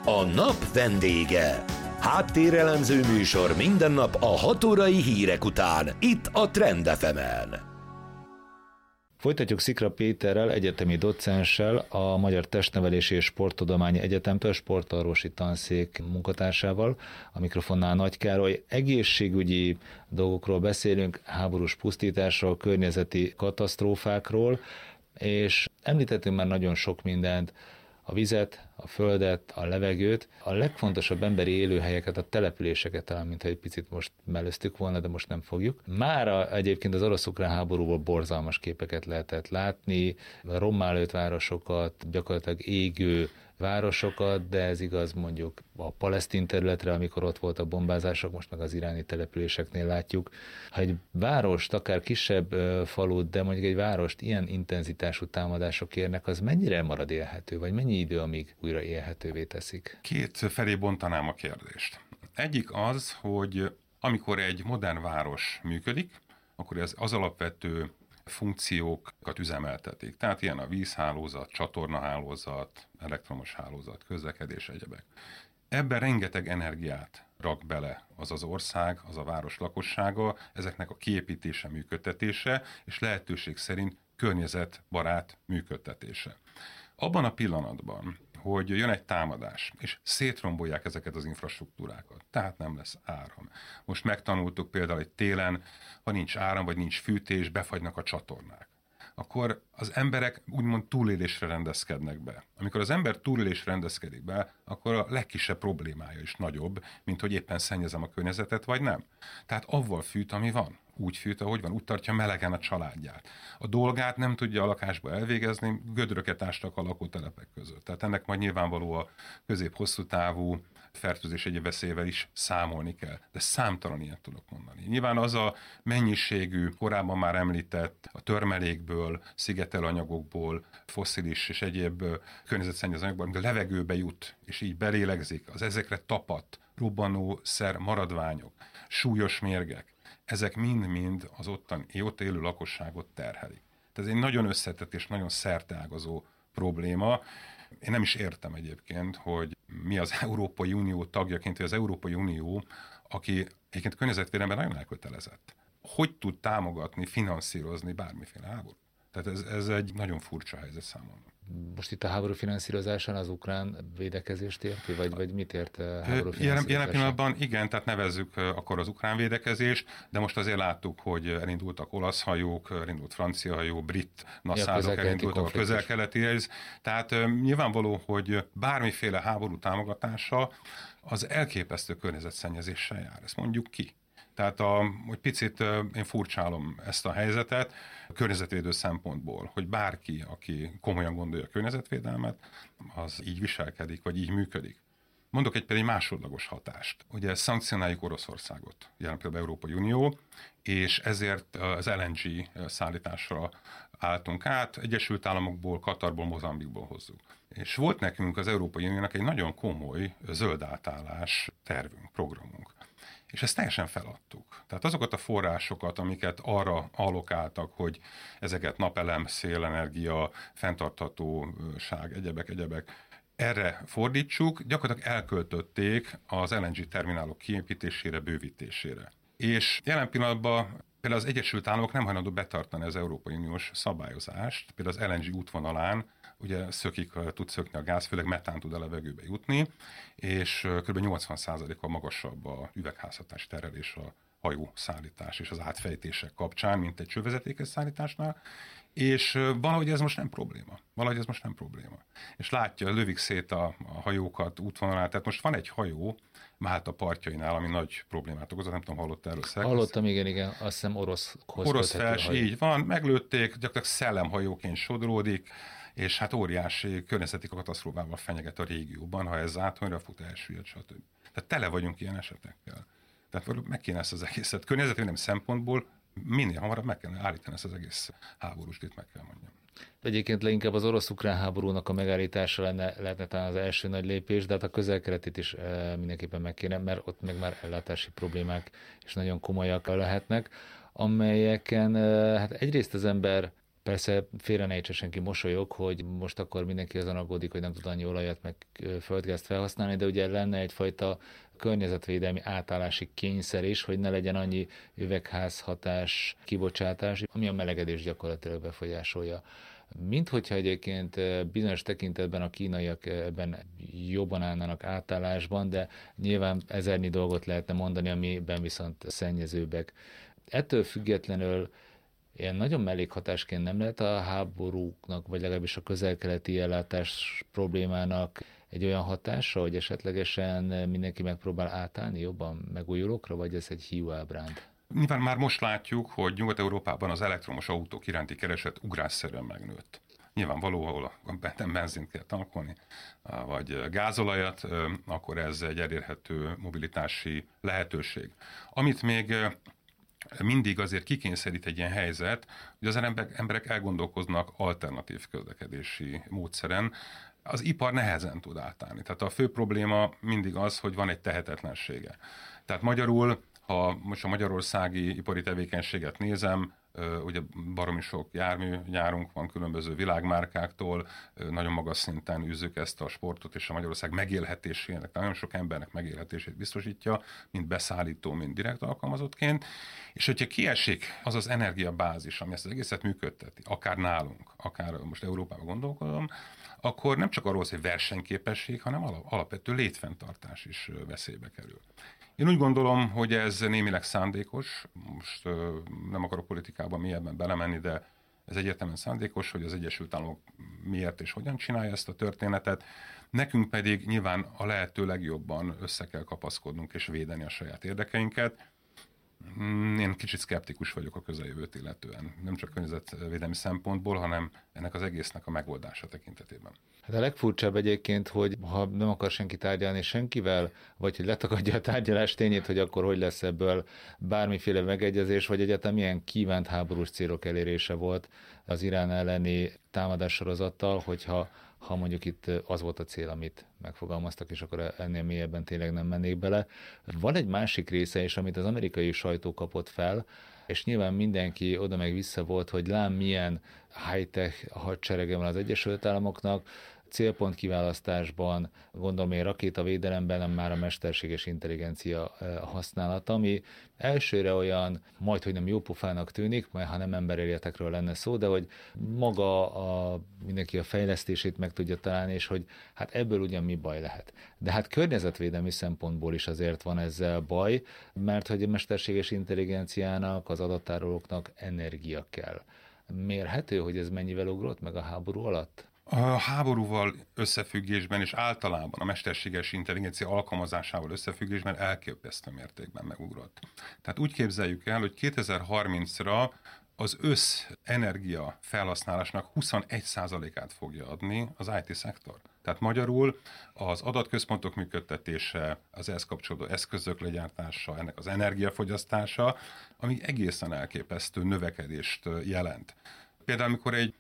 A nap vendége. Háttérelemző műsor minden nap a 6 órai hírek után, itt a Trend FM-en. Folytatjuk Szikra Péterrel, egyetemi docenssel, a Magyar Testnevelési és Sporttudományi Egyetemtől, sportorvosi tanszék munkatársával. A mikrofonnál Nagy Károly. Egészségügyi dolgokról beszélünk, háborús pusztításról, környezeti katasztrófákról, és említettünk már nagyon sok mindent, a vizet, a földet, a levegőt, a legfontosabb emberi élőhelyeket, a településeket talán, mintha egy picit most mellőztük volna, de most nem fogjuk. Mára egyébként az orosz-ukrán háborúból borzalmas képeket lehetett látni, rommá lőtt városokat, gyakorlatilag égő városokat, de ez igaz mondjuk a palesztin területre, amikor ott voltak bombázások, most meg az iráni településeknél látjuk. Ha egy várost, akár kisebb falut, de mondjuk egy várost ilyen intenzitású támadások érnek, az mennyire marad élhető, vagy mennyi idő, amíg újra élhetővé teszik? Két felé bontanám a kérdést. Egyik az, hogy amikor egy modern város működik, akkor ez az alapvető funkciókat üzemeltetik. Tehát ilyen a vízhálózat, csatornahálózat, elektromos hálózat, közlekedés, egyebek. Ebben rengeteg energiát rak bele az az ország, az a város lakossága, ezeknek a kiépítése, működtetése, és lehetőség szerint környezetbarát működtetése. Abban a pillanatban, hogy jön egy támadás, és szétrombolják ezeket az infrastruktúrákat, tehát nem lesz áram. Most megtanultuk például, hogy télen, ha nincs áram, vagy nincs fűtés, befagynak a csatornák. Akkor az emberek úgymond túlélésre rendezkednek be. Amikor az ember túlélésre rendezkedik be, akkor a legkisebb problémája is nagyobb, mint hogy éppen szennyezem a környezetet, vagy nem. Tehát avval fűt, ami van. Úgy fűt, ahogy van, úgy tartja melegen a családját. A dolgát nem tudja a lakásba elvégezni, gödröket ástak a lakótelepek között. Tehát ennek majd nyilvánvaló a közép-hosszú távú fertőzés egyéb veszélyével is számolni kell. De számtalan ilyet tudok mondani. Nyilván az a mennyiségű, korábban már említett a törmelékből, szigetelőanyagokból, fosszilis és egyéb környezetszennyező anyagból, amikor a levegőbe jut, és így belélegzik, az ezekre tapadt robbanószer maradványok, súlyos mérgek, ezek mind-mind az ott élő lakosságot terhelik. Tehát ez egy nagyon összetett és nagyon szerteágazó probléma. Én nem is értem egyébként, hogy mi az Európai Unió tagjaként, vagy az Európai Unió, aki egyébként környezetvédelemben nagyon elkötelezett. Hogy tud támogatni, finanszírozni bármiféle háborút? Tehát ez egy nagyon furcsa helyzet számomra. Most itt a háború finanszírozásán az ukrán védekezést érti, vagy mit ért háború finanszírozásán? Jelen pillanatban igen, tehát nevezzük akkor az ukrán védekezést, de most azért láttuk, hogy elindultak olasz hajók, elindult francia hajó, brit nasszázok, elindultak a közel-keletihez. Tehát nyilvánvaló, hogy bármiféle háború támogatása az elképesztő környezetszennyezéssel jár, ezt mondjuk ki. Tehát hogy picit én furcsálom ezt a helyzetet a környezetvédő szempontból, hogy bárki, aki komolyan gondolja a környezetvédelmet, az így viselkedik, vagy így működik. Mondok például egy másodlagos hatást. Ugye szankcionáljuk Oroszországot, jelen például Európai Unió, és ezért az LNG szállításra álltunk át, Egyesült Államokból, Katarból, Mozambikból hozzuk. És volt nekünk az Európai Uniónak egy nagyon komoly zöld átállás tervünk, programunk. És ezt teljesen feladtuk. Tehát azokat a forrásokat, amiket arra allokáltak, hogy ezeket napelem, szélenergia, fenntarthatóság, egyebek, erre fordítsuk, gyakorlatilag elköltötték az LNG terminálok kiépítésére, bővítésére. És jelen pillanatban például az Egyesült Államok nem hajlandó betartani az Európai Uniós szabályozást, például az LNG útvonalán, ugye tud szökni a gáz, főleg metán tud a levegőbe jutni, és kb. 80%-kal magasabb a üvegházhatás terhelés a hajószállítás és az átfejtések kapcsán, mint egy csővezetékes szállításnál, és valahogy ez most nem probléma. És látja, lövik szét a hajókat útvonalán, tehát most van egy hajó Málta partjainál, ami nagy problémát okozott, nem tudom, hallottál erről? Hallottam, igen, azt hiszem orosz fels, így van, meglőtték, gyakorlatilag szellemhajóként sodródik, és hát óriási környezeti katasztrófával fenyeget a régióban, ha ez átonyra fut, elsüllyed, stb. Tehát tele vagyunk ilyen esetekkel. Tehát meg kéne ezt az egészet környezetvédelem szempontból minél hamarabb meg kellene állítani ezt az egész háborúst, itt meg kell mondjam. Egyébként leginkább az orosz-ukrán háborúnak a megállítása lehetne talán az első nagy lépés, de hát a közel-keletit is mindenképpen meg kéne, mert ott meg már ellátási problémák is nagyon komolyak lehetnek, amelyeken hát egyrészt az ember Persze félre ne értse senki, mosolyog, hogy most akkor mindenki azon aggódik, hogy nem tud annyi olajat meg földgázt felhasználni, de ugye lenne egyfajta környezetvédelmi átállási kényszer is, hogy ne legyen annyi üvegházhatás kibocsátás, ami a melegedés gyakorlatilag befolyásolja. Mint hogyha egyébként bizonyos tekintetben a kínaiak ebben jobban állnának átállásban, de nyilván ezernyi dolgot lehetne mondani, amiben viszont szennyezőbbek. Ettől függetlenül ilyen nagyon mellékhatásként nem lehet a háborúknak, vagy legalábbis a közel-keleti ellátás problémának egy olyan hatása, hogy esetlegesen mindenki megpróbál átállni jobban megújulókra, vagy ez egy hiú ábránd? Nyilván már most látjuk, hogy Nyugat-Európában az elektromos autók iránti kereset ugrásszerűen megnőtt. Nyilvánvaló, ahol nem benzint kell tankolni, vagy gázolajat, akkor ez egy elérhető mobilitási lehetőség. Amit még mindig azért kikényszerít egy ilyen helyzet, hogy az emberek elgondolkoznak alternatív közlekedési módszeren, az ipar nehezen tud átállni. Tehát a fő probléma mindig az, hogy van egy tehetetlensége. Tehát magyarul, ha most a magyarországi ipari tevékenységet nézem, ugye baromi sok járműgyárunk van különböző világmárkáktól, nagyon magas szinten űzzük ezt a sportot, és a Magyarország megélhetésének, nagyon sok embernek megélhetését biztosítja, mint beszállító, mint direkt alkalmazottként, és hogyha kiesik az az energiabázis, ami ezt az egészet működteti, akár nálunk, akár most Európában gondolkodom, akkor nem csak arról, hogy versenyképesség, hanem alapvető létfenntartás is veszélybe kerül. Én úgy gondolom, hogy ez némileg szándékos, most nem akarok politikában mélyebben belemenni, de ez egyértelműen szándékos, hogy az Egyesült Államok miért és hogyan csinálja ezt a történetet. Nekünk pedig nyilván a lehető legjobban össze kell kapaszkodnunk és védeni a saját érdekeinket. Én kicsit szkeptikus vagyok a közeljövőt illetően, nem csak környezetvédelmi szempontból, hanem ennek az egésznek a megoldása tekintetében. Hát a legfurcsább egyébként, hogy ha nem akar senki tárgyalni senkivel, vagy hogy letagadja a tárgyalás tényét, hogy akkor hogy lesz ebből bármiféle megegyezés, vagy egyáltalán milyen kívánt háborús célok elérése volt az Irán elleni támadássorozattal, hogyha mondjuk itt az volt a cél, amit megfogalmaztak, és akkor ennél mélyebben tényleg nem mennék bele. Van egy másik része is, amit az amerikai sajtó kapott fel, és nyilván mindenki oda meg vissza volt, hogy lám milyen high-tech hadserege van az Egyesült Államoknak, célpont kiválasztásban, gondolom én rakétavédelemben, nem már a mesterséges intelligencia használata, ami elsőre olyan, majdhogy nem jópofának tűnik, majd ha nem emberéletekről lenne szó, de hogy maga mindenki a fejlesztését meg tudja találni, és hogy hát ebből ugyan mi baj lehet. De hát környezetvédelmi szempontból is azért van ezzel baj, mert hogy a mesterséges intelligenciának, az adattárolóknak energia kell. Mérhető, hogy ez mennyivel ugrott meg a háború alatt? A háborúval összefüggésben és általában a mesterséges intelligencia alkalmazásával összefüggésben elképesztő mértékben megugrott. Tehát úgy képzeljük el, hogy 2030-ra az összenergia felhasználásnak 21%-át fogja adni az IT-szektor. Tehát magyarul az adatközpontok működtetése, az ehhez kapcsolódó eszközök legyártása, ennek az energiafogyasztása, ami egészen elképesztő növekedést jelent. Például, amikor egy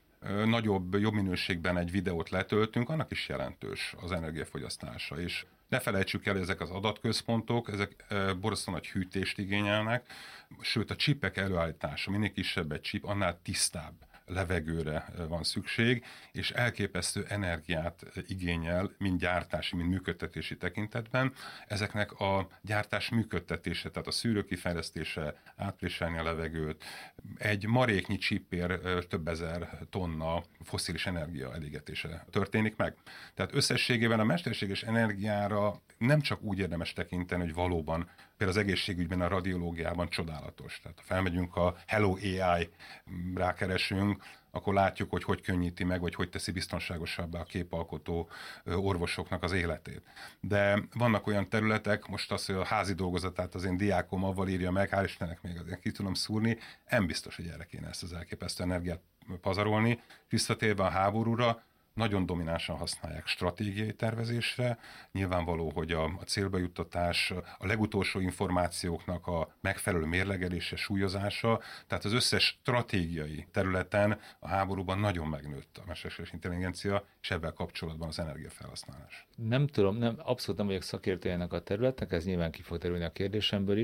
jobb minőségben egy videót letöltünk, annak is jelentős az energiafogyasztása. És ne felejtsük el, ezek az adatközpontok, ezek borzasztó nagy hűtést igényelnek, sőt a csipek előállítása, minél kisebb egy csip, annál tisztább levegőre van szükség, és elképesztő energiát igényel, mind gyártási, mind működtetési tekintetben. Ezeknek a gyártás működtetése, tehát a szűrő kifejlesztése, átpréselni a levegőt, egy maréknyi csipér több ezer tonna fosszilis energia elégetése történik meg. Tehát összességében a mesterséges energiára nem csak úgy érdemes tekinteni, hogy valóban például az egészségügyben, a radiológiában csodálatos. Tehát ha felmegyünk a Hello AI, rákeresünk, akkor látjuk, hogy könnyíti meg, vagy hogy teszi biztonságosabbá a képalkotó orvosoknak az életét. De vannak olyan területek, most az, hogy a házi dolgozatát az én diákom avval írja meg, hál' Istennek még azért ki tudom szúrni, nem biztos, hogy erre kéne ezt az elképesztő energiát pazarolni. Visszatérve a háborúra, nagyon dominánsan használják stratégiai tervezésre. Nyilvánvaló, hogy a célba juttatás, a legutolsó információknak a megfelelő mérlegelése, súlyozása, tehát az összes stratégiai területen a háborúban nagyon megnőtt a mesterséges intelligencia, és ebben kapcsolatban az energiafelhasználás. Nem tudom, abszolút nem vagyok szakértő ennek a területnek, ez nyilván ki fog terülni a kérdésemből is,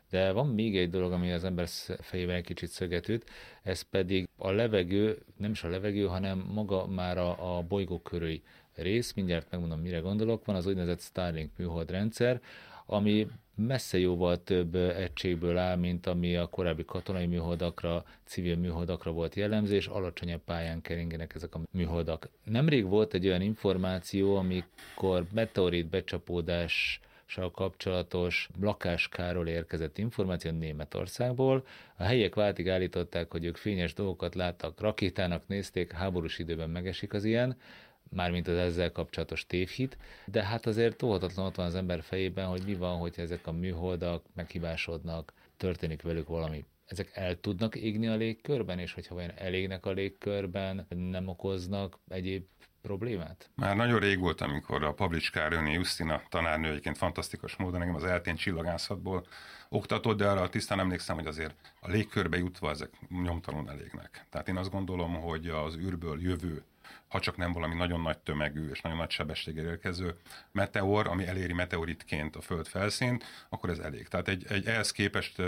De van még egy dolog, ami az ember fejében egy kicsit szöget üt, ez pedig a levegő, nem is a levegő, hanem maga már a bolygó körüli rész, mindjárt megmondom, mire gondolok, van az úgynevezett Starlink műholdrendszer, ami messze jóval több egységből áll, mint ami a korábbi katonai műholdakra, civil műholdakra volt jellemző, és alacsonyabb pályán keringenek ezek a műholdak. Nemrég volt egy olyan információ, amikor meteorit becsapódással kapcsolatos lakáskáról érkezett információ Németországból. A helyiek váltig állították, hogy ők fényes dolgokat láttak, rakétának nézték, háborús időben megesik az ilyen, mármint az ezzel kapcsolatos tévhit, de hát azért óhatatlan ott van az ember fejében, hogy mi van, hogyha ezek a műholdak meghibásodnak, történik velük valami. Ezek el tudnak égni a légkörben, és hogyha vajon elégnek a légkörben, nem okoznak egyéb problémát? Már nagyon rég volt, amikor a Pavlicskár Öné Jusztina tanárnő egyébként fantasztikus módon engem az eltén csillagászatból oktatott, de arra tisztán emlékszem, hogy azért a légkörbe jutva ezek nyomtalanul elégnek. Tehát én azt gondolom, hogy az űrből jövő, ha csak nem valami nagyon nagy tömegű és nagyon nagy sebességgel érkező meteor, ami eléri meteoritként a Föld felszínt, akkor ez elég. Tehát ehhez képest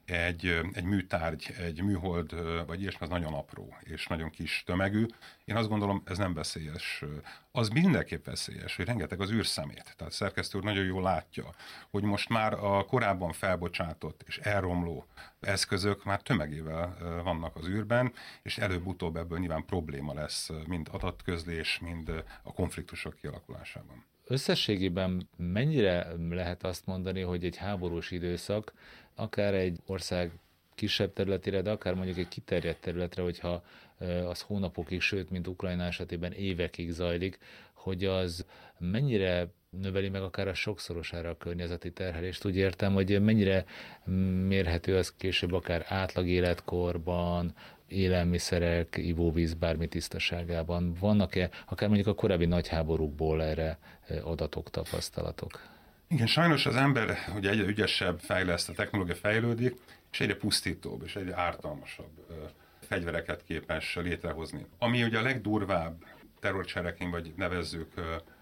egy műtárgy, egy műhold, vagy ilyesmi, az nagyon apró és nagyon kis tömegű. Én azt gondolom, ez nem veszélyes. Az mindenképp veszélyes, hogy rengeteg az űrszemét. Tehát szerkesztő úr nagyon jól látja, hogy most már a korábban felbocsátott és elromló eszközök már tömegével vannak az űrben, és előbb-utóbb ebből nyilván probléma lesz, mind adatközlés, mind a konfliktusok kialakulásában. Összességében mennyire lehet azt mondani, hogy egy háborús időszak, akár egy ország kisebb területére, de akár mondjuk egy kiterjedt területre, hogyha az hónapokig, sőt, mint Ukrajna esetében évekig zajlik, hogy az mennyire növeli meg akár a sokszorosára a környezeti terhelést. Úgy értem, hogy mennyire mérhető az később akár átlag életkorban, élelmiszerek, ivóvíz, bármi tisztaságában. Vannak-e akár mondjuk a korábbi nagy háborúkból erre adatok, tapasztalatok? Igen, sajnos az ember ugye egyre ügyesebb fejleszt, a technológia fejlődik, és egyre pusztítóbb és egyre ártalmasabb fegyvereket képes létrehozni. Ami ugye a legdurvább terrorcselekmény, vagy nevezzük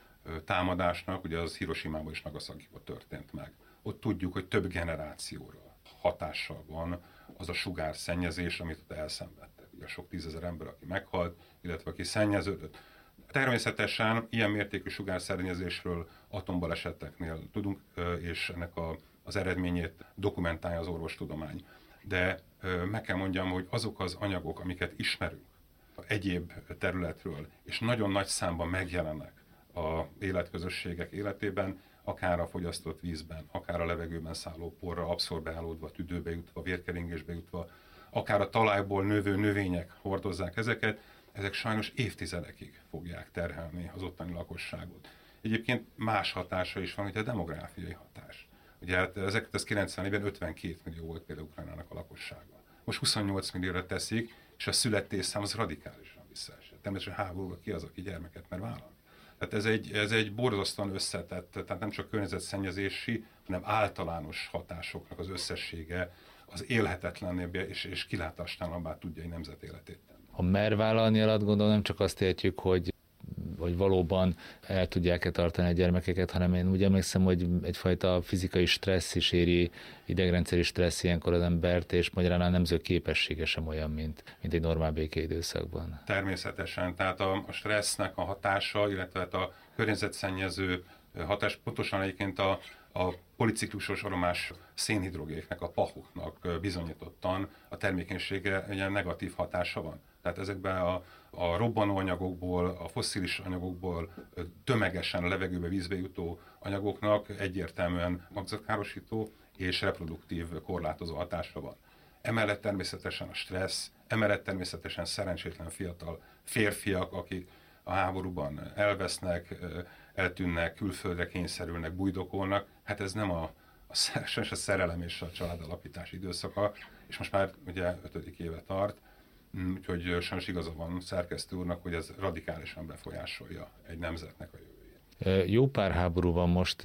támadásnak, ugye az Hiroshimában és Nagasakiban történt meg. Ott tudjuk, hogy több generációra hatással van az a sugárszennyezés, amit ott elszenvedtek. Ugye sok tízezer ember, aki meghalt, illetve aki szennyeződött. Természetesen ilyen mértékű sugárszennyezésről atombaleseteknél tudunk, és ennek az eredményét dokumentálja az orvostudomány. De meg kell mondjam, hogy azok az anyagok, amiket ismerünk egyéb területről, és nagyon nagy számban megjelennek az életközösségek életében, akár a fogyasztott vízben, akár a levegőben szálló porra abszorbálódva, tüdőbe jutva, vérkeringésbe jutva, akár a talajból növő növények hordozzák ezeket, ezek sajnos évtizedekig fogják terhelni az ottani lakosságot. Egyébként más hatása is van, hogy a demográfiai hatás. Ugye hát 1990-ben 52 millió volt például Ukrajnának a lakossága. Most 28 millióra teszik, és a születésszám az radikálisan visszaesett. Természetesen háborúban ki az, aki gyermeket mer vállalni. Tehát ez egy borzasztóan összetett, tehát nem csak környezetszennyezési, hanem általános hatásoknak az összessége az élhetetlennébb és kilátástalanabbá tudja egy nemzet életét tenni. A mer vállalni alatt gondolom nem csak azt értjük, hogy valóban el tudják-e tartani a gyermekeket, hanem én úgy emlékszem, hogy egyfajta fizikai stressz is éri, idegrendszeri stressz ilyenkor az embert, és magyarán a nemző képessége sem olyan, mint egy normál békeidőszakban. Természetesen, tehát a stressznek a hatása, illetve a környezetszennyező hatás, pontosan egyébként a policiklusos aromás szénhidrogéneknek, a PAH-oknak bizonyítottan a termékenysége egy negatív hatása van. Tehát ezekben a robbanóanyagokból, a fosszilis anyagokból tömegesen a levegőbe, vízbe jutó anyagoknak egyértelműen magzatkárosító és reproduktív korlátozó hatása van. Emellett természetesen a stressz, emellett természetesen szerencsétlen fiatal férfiak, akik a háborúban elvesznek, eltűnnek, külföldre kényszerülnek, bujdokolnak. Hát ez nem a szerelem és a családalapítás időszaka, és most már ugye 5. éve tart, úgyhogy sajnos igaza van szerkesztő úrnak, hogy ez radikálisan befolyásolja egy nemzetnek a jövőjét. Jó pár háború van most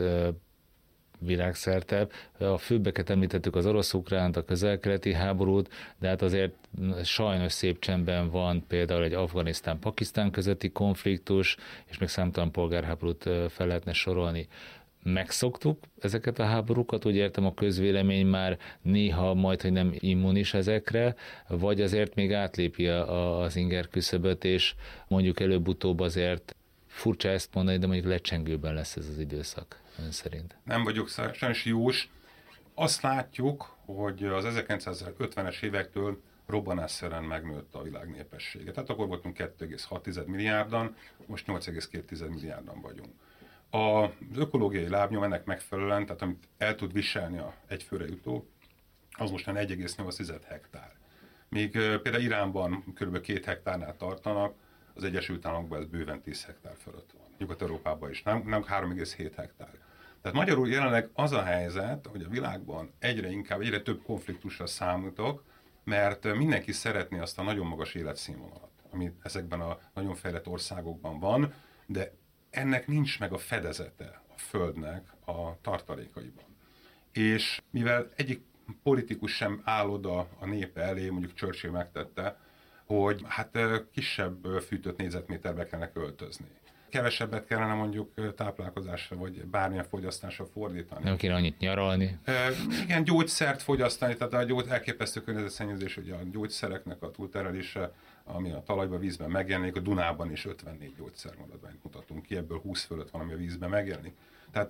világszerte. A főbbeket említettük, az orosz-ukránt, a közel-keleti háborút, de hát azért sajnos szép csendben van például egy Afganisztán-Pakisztán közötti konfliktus, és még számtalan polgárháborút fel lehetne sorolni. megszoktuk ezeket a háborúkat, úgy értem a közvélemény már néha majdhogy nem immunis ezekre, vagy azért még átlépi az inger küszöböt, és mondjuk előbb-utóbb azért furcsa ezt mondani, de mondjuk lecsengőben lesz ez az időszak, ön szerint. Nem vagyok sajnos jós. Azt látjuk, hogy az 1950-es évektől robbanásszerűen megnőtt a világ népessége. Tehát akkor voltunk 2,6 milliárdan, most 8,2 milliárdan vagyunk. Az ökológiai lábnyom ennek megfelelően, tehát amit el tud viselni a egyfőre jutó, az mostan 1,8 hektár. Míg például Iránban kb. 2 hektárnál tartanak, az Egyesült Államokban ez bőven 10 hektár fölött van. Nyugat-Európában is, nem 3,7 hektár. Tehát magyarul jelenleg az a helyzet, hogy a világban egyre több konfliktusra számítok, mert mindenki szeretné azt a nagyon magas életszínvonalat, ami ezekben a nagyon fejlett országokban van, de ennek nincs meg a fedezete a Földnek a tartalékaiban. És mivel egyik politikus sem áll oda a népe elé, mondjuk Churchill megtette, hogy hát kisebb fűtött négyzetméterbe kellene költözni. Kevesebbet kellene mondjuk táplálkozásra, vagy bármilyen fogyasztásra fordítani. Nem kéne annyit nyaralni. Igen, gyógyszert fogyasztani, tehát elképesztő környezetszennyezés, hogy a gyógyszereknek a túlterelése, ami a talajban, vízben megjelenik, a Dunában is 54 gyógyszermaradványt mutatunk ki, ebből 20 fölött van, ami a vízben megjelenik. Tehát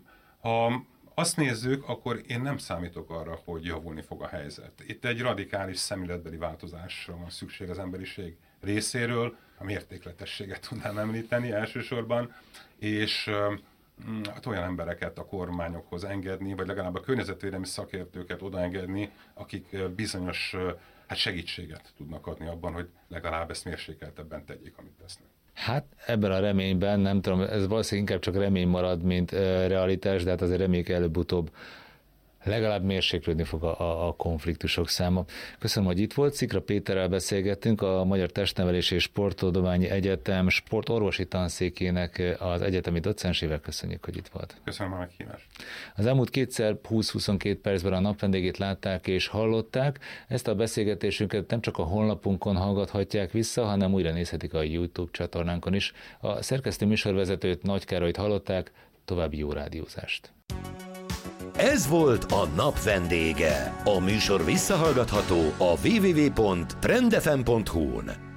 ha azt nézzük, akkor én nem számítok arra, hogy javulni fog a helyzet. Itt egy radikális szemléletbeli változásra van szükség az emberiség részéről, a mértékletességet tudnám említeni elsősorban, és hát olyan embereket a kormányokhoz engedni, vagy legalább a környezetvédelmi szakértőket odaengedni, akik bizonyos segítséget tudnak adni abban, hogy legalább ezt mérsékeltebben tegyék, amit tesznek. Hát ebben a reményben, nem tudom, ez valószínűleg inkább csak remény marad, mint realitás, de hát azért reméljük előbb-utóbb legalább mérséklődni fog a konfliktusok száma. Köszönöm, hogy itt volt. Szikra Péterrel beszélgettünk, a Magyar Testnevelési és Sporttudományi Egyetem sportorvosi tanszékének az egyetemi docensével. Köszönjük, hogy itt volt. Köszönöm a meghívást. Az elmúlt kétszer 20-22 percben a napvendégét látták és hallották. Ezt a beszélgetésünket nem csak a honlapunkon hallgathatják vissza, hanem újra nézhetik a YouTube csatornánkon is. A szerkesztő műsorvezetőt, Nagy Károlyt hallották. További jó rádiózást. Ez volt a nap vendége. A műsor visszahallgatható a www.trendfm.hu-n.